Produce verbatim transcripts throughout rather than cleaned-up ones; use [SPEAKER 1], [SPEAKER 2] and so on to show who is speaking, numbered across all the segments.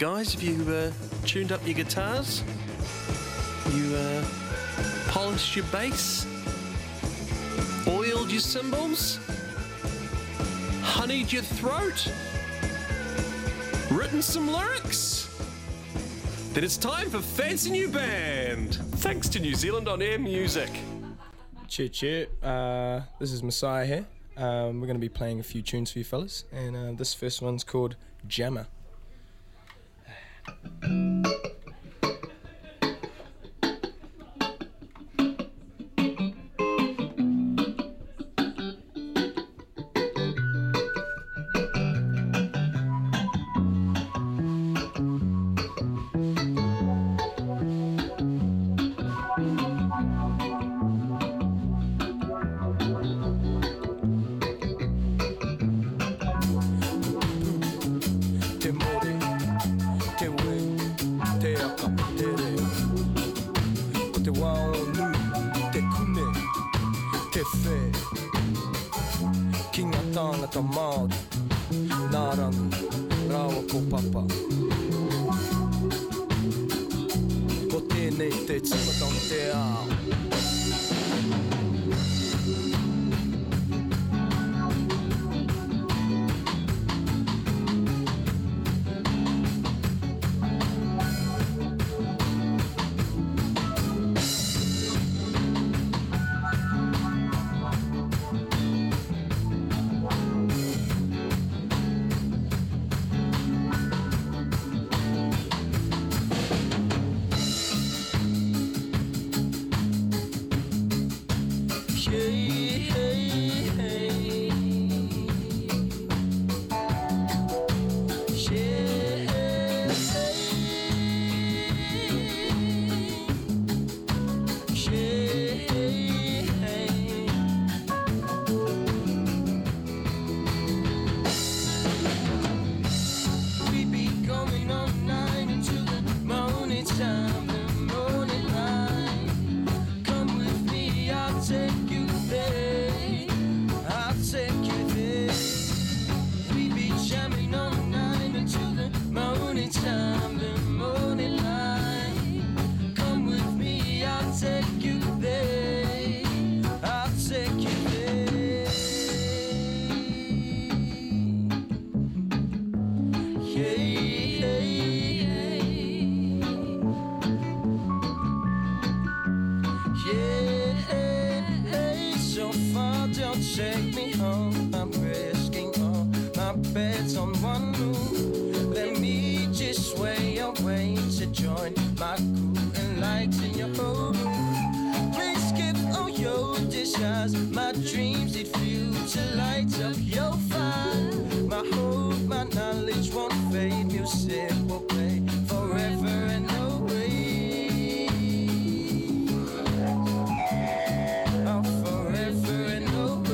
[SPEAKER 1] guys, have you uh, tuned up your guitars? You uh, polished your bass? Oiled your cymbals? Honeyed your throat? Written some lyrics? Then it's time for Fancy New Band, thanks to New Zealand On Air Music.
[SPEAKER 2] Cheer, cheer. Uh, this is Messiah here. Um, we're going to be playing a few tunes for you fellas, and uh, this first one's called Jammer. Maori, Narangu, Rawa ko papa. Ko tēnei te tīmatanga te ao. Take me home, I'm risking all my bets on one move. Let me just sway away to join my crew and lighten your whole room. Please skip all your dishes, my dreams need fuel to light up your fire. My hope, my knowledge won't fade, music will play forever and always. Oh, forever and always.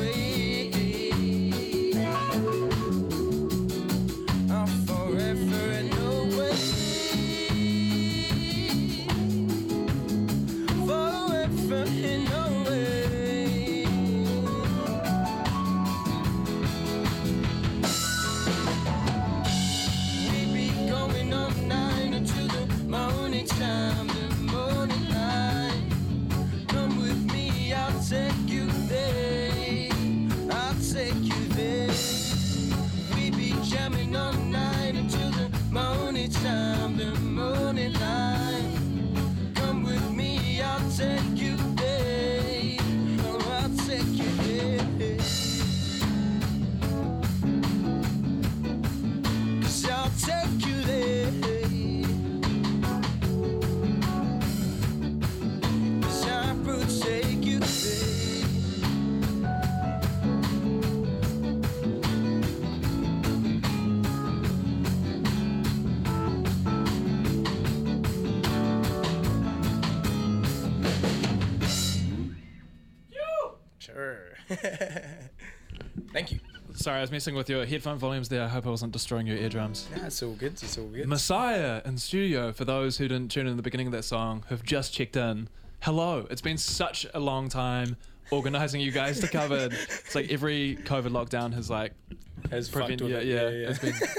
[SPEAKER 2] Time, the morning light. Come with me, I'll take you there. Oh, I'll take you there. 'Cause I'll take you there. 'Cause I will take you there. Sure. Thank you.
[SPEAKER 3] Sorry, I was messing with your headphone volumes there. I hope I wasn't destroying your eardrums.
[SPEAKER 2] Nah, it's all good. It's all good.
[SPEAKER 3] Messiah in studio, for those who didn't tune in at the beginning of that song, who've just checked in. Hello. It's been such a long time organising you guys to cover. It's like every COVID lockdown has like...
[SPEAKER 2] Has
[SPEAKER 3] prevent,
[SPEAKER 2] fucked with
[SPEAKER 3] yeah,
[SPEAKER 2] it.
[SPEAKER 3] yeah,
[SPEAKER 2] Yeah, yeah.
[SPEAKER 3] It's been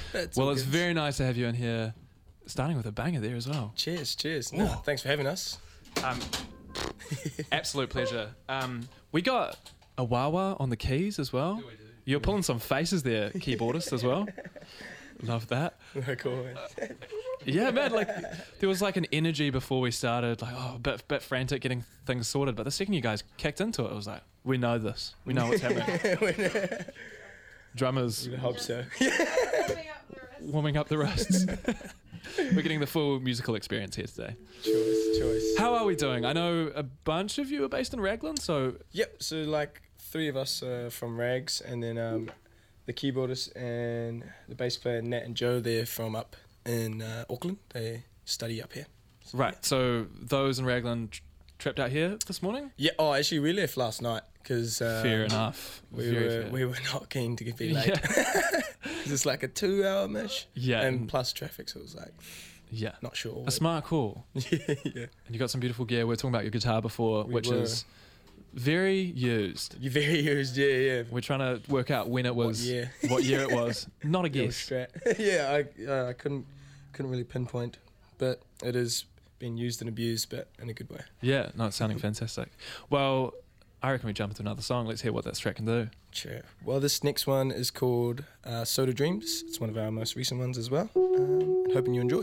[SPEAKER 2] That's
[SPEAKER 3] Well,
[SPEAKER 2] all
[SPEAKER 3] it's
[SPEAKER 2] good.
[SPEAKER 3] very nice to have you in here, starting with a banger there as well.
[SPEAKER 2] Cheers, cheers. No,
[SPEAKER 3] Ooh.
[SPEAKER 2] thanks for having us.
[SPEAKER 3] Um, absolute pleasure. Um, we got a Wawa on the keys as well. You're pulling some faces there, keyboardist as well. Love that.
[SPEAKER 2] Cool.
[SPEAKER 3] Yeah, man. Like there was like an energy before we started, like oh, a bit, bit frantic getting things sorted. But the second you guys kicked into it, it was like, we know this. We know what's happening. Drummers
[SPEAKER 2] I hope so.
[SPEAKER 3] warming up the wrists. We're getting the full musical experience here today.
[SPEAKER 2] Choice, choice.
[SPEAKER 3] How are we doing? I know a bunch of you are based in Raglan, so
[SPEAKER 2] Yep. So like three of us are from Rags, and then um, the keyboardist and the bass player Nat and Joe, they're from up in uh, Auckland. They study up here.
[SPEAKER 3] right. So those in Raglan tr- tripped out here this morning.
[SPEAKER 2] Yeah. Oh, actually, we left last night because uh,
[SPEAKER 3] Fair enough.
[SPEAKER 2] We
[SPEAKER 3] Very
[SPEAKER 2] were
[SPEAKER 3] fair.
[SPEAKER 2] we were not keen to get be late.
[SPEAKER 3] Yeah.
[SPEAKER 2] 'Cause it's like a two-hour mish.
[SPEAKER 3] Yeah,
[SPEAKER 2] And
[SPEAKER 3] and-
[SPEAKER 2] plus traffic, so it was like
[SPEAKER 3] Yeah.
[SPEAKER 2] not sure.
[SPEAKER 3] A smart call.
[SPEAKER 2] yeah, yeah.
[SPEAKER 3] And you got some beautiful gear. We were talking about your guitar before,
[SPEAKER 2] We
[SPEAKER 3] which
[SPEAKER 2] were.
[SPEAKER 3] is very used.
[SPEAKER 2] You very used. Yeah, yeah.
[SPEAKER 3] We're trying to work out when it was,
[SPEAKER 2] What year?
[SPEAKER 3] what year it was. Not a
[SPEAKER 2] Little
[SPEAKER 3] guess.
[SPEAKER 2] Strat. yeah, I uh, I couldn't couldn't really pinpoint, but it is being used and abused, but in a good way.
[SPEAKER 3] Yeah, no, it's sounding fantastic. Well, I reckon we jump into another song. Let's hear what that track can do.
[SPEAKER 2] Sure. Well, this next one is called uh, Soda Dreams. It's one of our most recent ones as well. Um, and hoping you enjoy.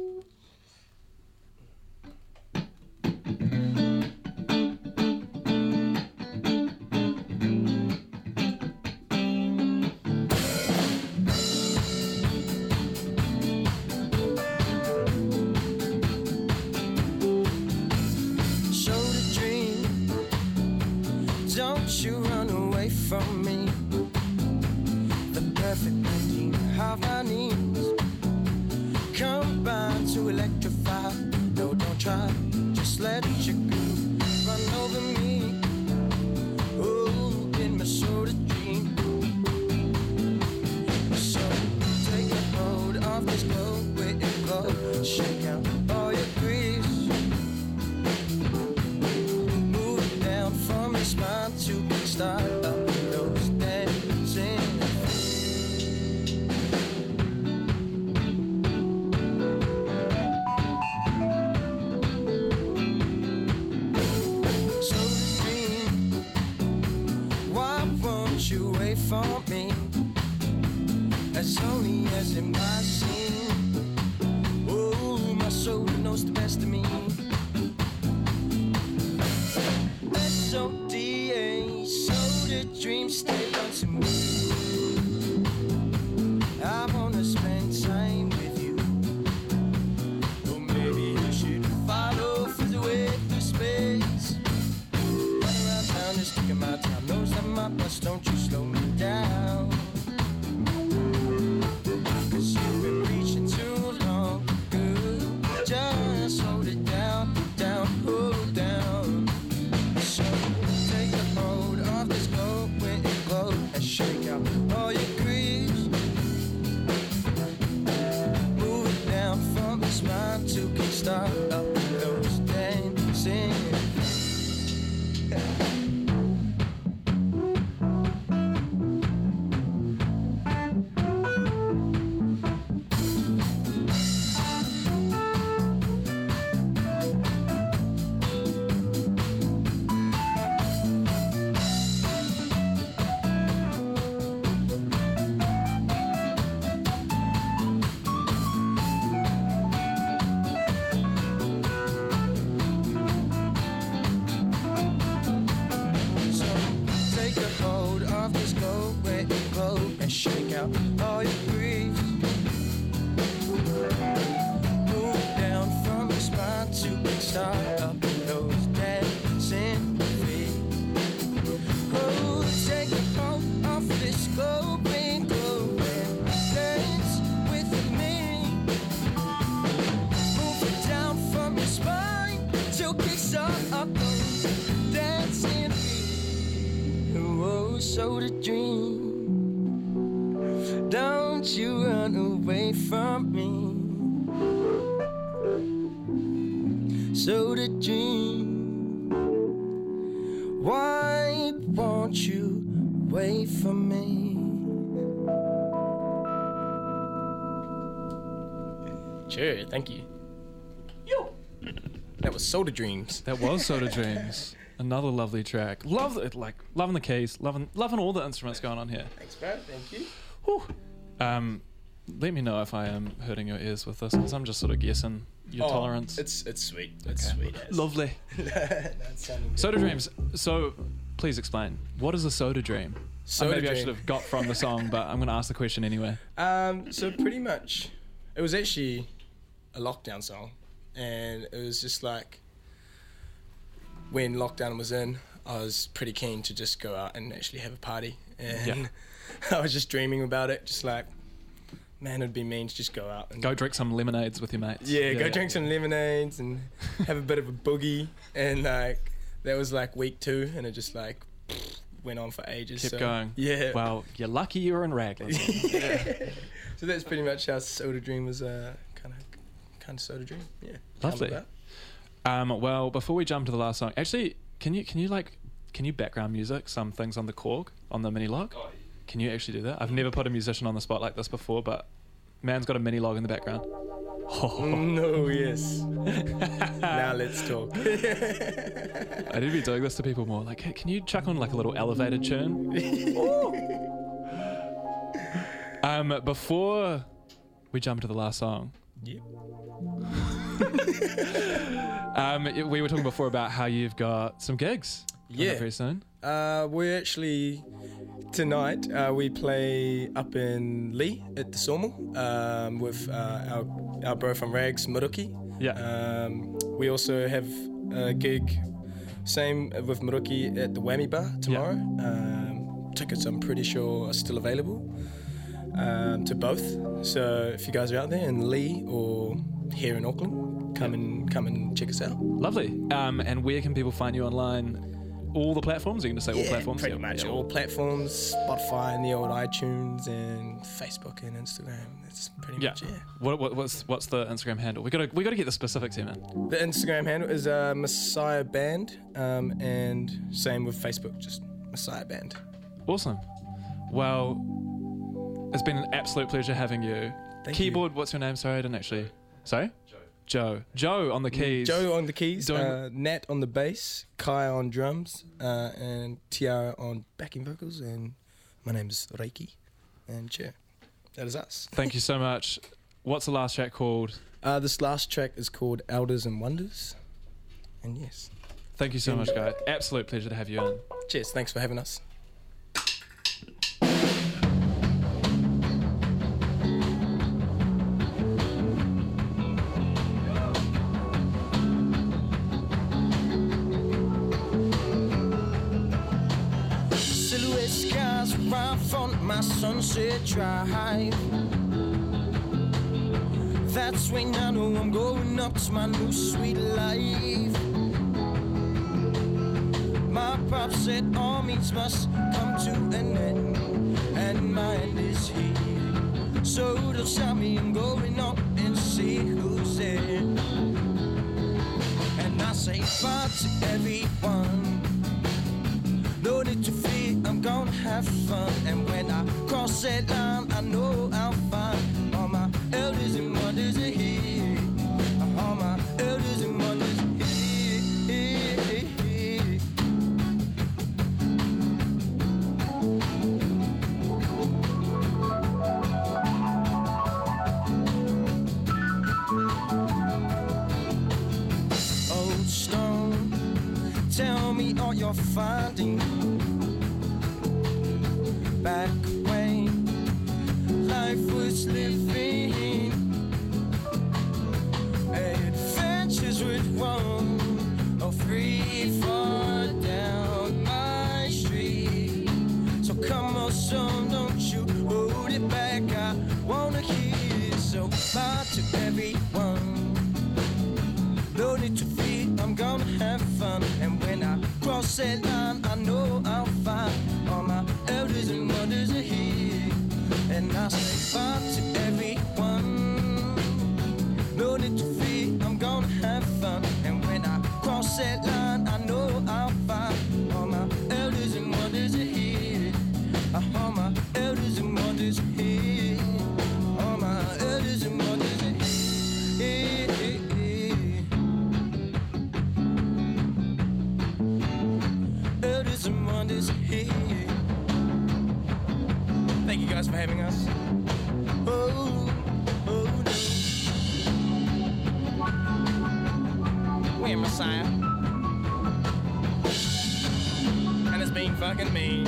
[SPEAKER 2] Soda dream, don't you run away from me. The perfect blending of our needs combine to electrify. No, don't try, just let your groove run over me. Oh, in my soda dream. So take a hold of this glow, with it glow, shake out all your griefs. Move it down from your spine to kickstart up those dancing. So dream, why won't you wait for me? As only as it might seem. Oh, my soul knows the best of me. S O D A, so the dreams stay unto me. I wanna spend time with you. Or maybe you should follow for the way through space. Run around town, just taking my time. Knows that my bus, don't you slow me down. Cause you've been reaching too long. Good, just hold it down, down, hold down. So take a hold of this glow, when it glow, and shake out all your griefs. Move it down from your spine to kickstart up those dancing. So take a hold of this glow, where it glow, and shake out all your griefs. Move it down from your spine to kickstart up those dancing feet. Oh, take a hold of this glowing glow and dance with me. Move it down from your spine till kickstart up those dancing feet. Oh, so the dream, don't you run away from me. So the dream, why won't you wait for me? Sure, thank you. Yo. That was Soda Dreams.
[SPEAKER 3] That was Soda Dreams. Another lovely track. Love it, like loving the keys, loving loving all the instruments going on here.
[SPEAKER 2] Thanks, bro. Thank you.
[SPEAKER 3] Whew. Um, let me know if I am hurting your ears with this, because I'm just sort of guessing your
[SPEAKER 2] Oh,
[SPEAKER 3] tolerance.
[SPEAKER 2] It's it's sweet. It's
[SPEAKER 3] Okay.
[SPEAKER 2] sweet. As.
[SPEAKER 3] Lovely.
[SPEAKER 2] That's sounding good.
[SPEAKER 3] Soda Dreams. So, please explain. What is a soda dream?
[SPEAKER 2] Soda
[SPEAKER 3] Uh, maybe I
[SPEAKER 2] Dream.
[SPEAKER 3] should have got from the song, but I'm going to ask the question anyway.
[SPEAKER 2] Um, so pretty much, it was actually a lockdown song, and it was just like when lockdown was in, I was pretty keen to just go out and actually have a party, and
[SPEAKER 3] Yeah.
[SPEAKER 2] I was just dreaming about it, just like, man, it'd be mean to just go out and
[SPEAKER 3] Go drink some lemonades with your mates.
[SPEAKER 2] yeah, go drink some lemonades and have a bit of a boogie, and like that was like week two, and it just like went on for ages.
[SPEAKER 3] Kept
[SPEAKER 2] so,
[SPEAKER 3] going.
[SPEAKER 2] Yeah.
[SPEAKER 3] Well, you're lucky you were in Raglan.
[SPEAKER 2] So that's pretty much how Soda Dream was. Uh, kind of, kind of Soda Dream. Yeah.
[SPEAKER 3] Lovely.
[SPEAKER 2] Kind of
[SPEAKER 3] Um, well, before we jump to the last song, actually, can you can you like can you background music some things on the Korg on the mini log? Can you actually do that? I've never put a musician on the spot like this before, but man's got a mini log in the background. Oh,
[SPEAKER 2] No, yes. Now let's talk.
[SPEAKER 3] I need to be doing this to people more. Like, hey, can you chuck on like a little elevator churn? um, before we jump to the last song,
[SPEAKER 2] Yep.
[SPEAKER 3] um, we were talking before about how you've got some gigs. coming up
[SPEAKER 2] Yeah.
[SPEAKER 3] Very soon.
[SPEAKER 2] Uh, we're actually tonight. Uh, we play up in Lee at the Sawmill um, with uh, our our bro from Rags, Maruki.
[SPEAKER 3] Yeah.
[SPEAKER 2] Um, we also have a gig, same with Maruki at the Whammy Bar tomorrow. Um, tickets, I'm pretty sure, are still available um, to both. So if you guys are out there in Lee or here in Auckland, come and come and check us out.
[SPEAKER 3] Lovely. Um, and where can people find you online? All the platforms? Are you going to say all platforms?
[SPEAKER 2] Pretty
[SPEAKER 3] Yeah,
[SPEAKER 2] much
[SPEAKER 3] yeah.
[SPEAKER 2] all platforms, Spotify and the old iTunes and Facebook and Instagram. That's pretty
[SPEAKER 3] Yeah.
[SPEAKER 2] much it.
[SPEAKER 3] What, what, what's what's the Instagram handle? We gotta we gotta get the specifics here, man.
[SPEAKER 2] The Instagram handle is uh, Messiah Band, um, and same with Facebook, just Messiah Band.
[SPEAKER 3] Awesome. Well, it's been an absolute pleasure having you.
[SPEAKER 2] Thank
[SPEAKER 3] Keyboard. What's your name? Sorry, I didn't actually. Sorry. Joe. Joe on the keys.
[SPEAKER 2] Joe on the keys,
[SPEAKER 3] Doing-
[SPEAKER 2] uh, Nat on the bass, Kai on drums, uh, and Tiara on backing vocals, and my name is Reiki, and yeah, that is us.
[SPEAKER 3] Thank you so much. What's the last track called?
[SPEAKER 2] Uh, this last track is called Elders and Wonders, and yes.
[SPEAKER 3] Thank you so much, guys. Absolute pleasure to have you on.
[SPEAKER 2] Cheers, thanks for having us. Silhouette skies right front my Sunset Drive. That's when I know I'm going up to my new sweet life. My pop said all means must come to an end, and my end is here. So don't stop me, I'm going up and see who's there. And I say bye to everyone. No need to fear, I'm gonna have fun. And when I cross that line, I know I'll find all my elders and mothers are here. All my elders and mothers are here. Old stone, tell me all you're finding. Back when life was living, adventures with one or free far down my street. So come on, son, don't you hold it back. I wanna hear. So bye to everyone. No need to fear, I'm gonna have fun. And when I cross that line, I know I'll find all my elders and mothers are here. And I say bye to everyone. No need to fear, I'm gonna have fun. And when I cross that line, I know I'll find all my elders and mothers are here. All my elders and mothers are here. All my elders and mothers are here. Messiah. And it's been fucking me.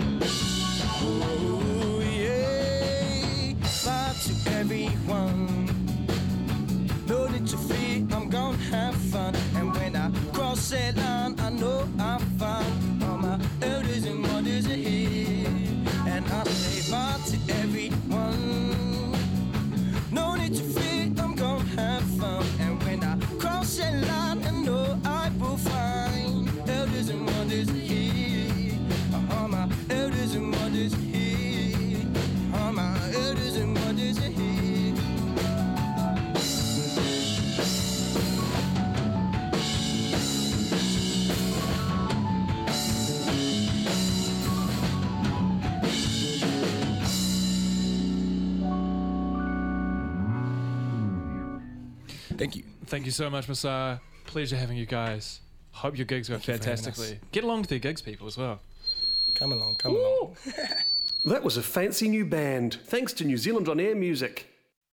[SPEAKER 2] Ooh, yeah. Bye to everyone. No need to fear, I'm gonna have fun. And when I cross that line, I know I find all my elders and mothers are here. And I say bye to everyone. No need to fear, I'm gonna have fun. And when I cross that line, I know I will find elders and mothers are here. All my elders and mothers are here. All my elders and mothers are here. Thank you.
[SPEAKER 3] Thank you so much, Messiah. Pleasure having you guys. Hope your gigs go
[SPEAKER 2] Thank you for having
[SPEAKER 3] fantastically.
[SPEAKER 2] us.
[SPEAKER 3] Get along to their gigs, people, as well.
[SPEAKER 2] Come along, come along.
[SPEAKER 1] That was a fancy new band, thanks to New Zealand On Air Music.